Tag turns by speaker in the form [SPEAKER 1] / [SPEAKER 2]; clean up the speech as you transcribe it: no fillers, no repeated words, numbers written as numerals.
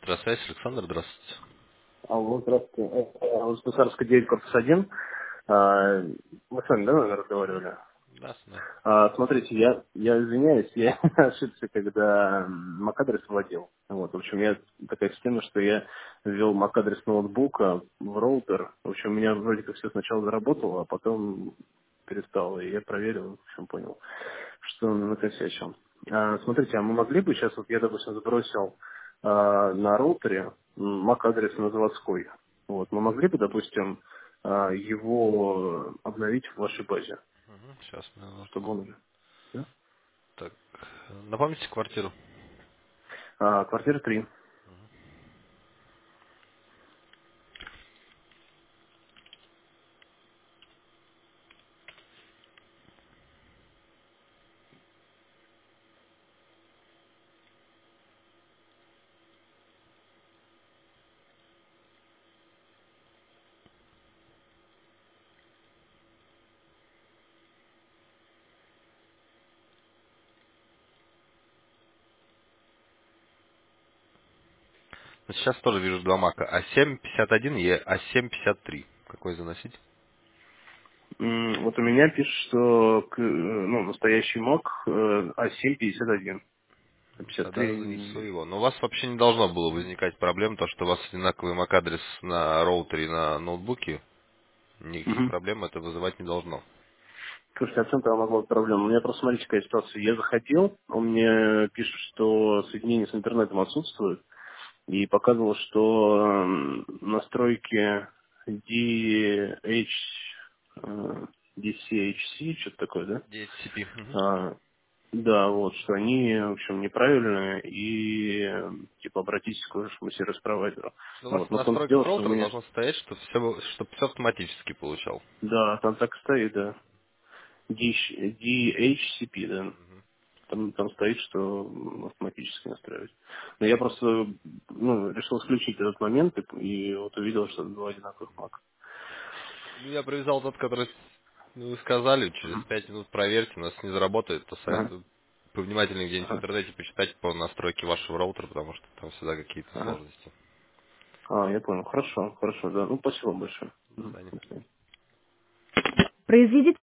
[SPEAKER 1] Здравствуйте, Александр, здравствуйте.
[SPEAKER 2] Алло, здравствуйте. Успенсарская 9, корпус 1. А, Мы с вами, да, наверное, разговаривали?
[SPEAKER 1] Да, да.
[SPEAKER 2] Смотрите, я извиняюсь, я ошибся, когда MAC-адрес вводил. Вот, в общем, я такая система, что я ввел MAC-адрес ноутбука в роутер. В общем, у меня вроде как все сначала заработало, а потом перестало. И я проверил, в общем, понял, что он накосячил. Смотрите, а мы могли бы сейчас, вот я, допустим, забросил на роутере MAC-адрес на заводской. Вот, мы могли бы, допустим, его обновить в вашей базе,
[SPEAKER 1] Сейчас,
[SPEAKER 2] чтобы
[SPEAKER 1] минутку.
[SPEAKER 2] он уже... Да?
[SPEAKER 1] Так, напомните квартиру.
[SPEAKER 2] Квартира 3.
[SPEAKER 1] Вот сейчас тоже вижу два мака. А751 и А753. Какой заносить?
[SPEAKER 2] Вот у меня пишет, что настоящий Mac A751.
[SPEAKER 1] Тогда занесу
[SPEAKER 2] 53.
[SPEAKER 1] его. Но у вас вообще не должно было возникать проблем, то что у вас одинаковый MAC-адрес на роутере и на ноутбуке. Никаких
[SPEAKER 2] Угу.
[SPEAKER 1] проблем это вызывать не должно.
[SPEAKER 2] Слушайте, от центра могла быть проблема. У меня просто, смотрите, какая ситуация. Я заходил, он мне пишет, что соединение с интернетом отсутствует, и показывал, что настройки DH, э, DCHC, что-то такое, да?
[SPEAKER 1] DHCP. Мгм.
[SPEAKER 2] А, да, вот, что они, в общем, неправильные, и, типа, обратитесь к вашему сервис-провайдеру.
[SPEAKER 1] У вас
[SPEAKER 2] Вот,
[SPEAKER 1] в
[SPEAKER 2] но в том
[SPEAKER 1] настройках
[SPEAKER 2] дело, что у
[SPEAKER 1] роутера
[SPEAKER 2] меня,
[SPEAKER 1] должно стоять, чтобы все автоматически получал.
[SPEAKER 2] да, там так и стоит, да, DHCP, да, там стоит, что автоматически настраивать. Но я просто, решил исключить этот момент, и вот увидел, что два одинаковых мака.
[SPEAKER 1] Ну, я привязал тот, который вы сказали, через
[SPEAKER 2] Мгм.
[SPEAKER 1] 5 минут проверьте, у нас не заработает, то
[SPEAKER 2] Ага,
[SPEAKER 1] советую повнимательнее где-нибудь в
[SPEAKER 2] ага,
[SPEAKER 1] интернете почитать по настройке вашего роутера, потому что там всегда какие-то
[SPEAKER 2] ага.
[SPEAKER 1] сложности.
[SPEAKER 2] Я понял. Хорошо, хорошо, да. Ну, спасибо большое.
[SPEAKER 1] До
[SPEAKER 2] Мгм.
[SPEAKER 1] свидания.
[SPEAKER 2] До свидания.
[SPEAKER 3] Произведите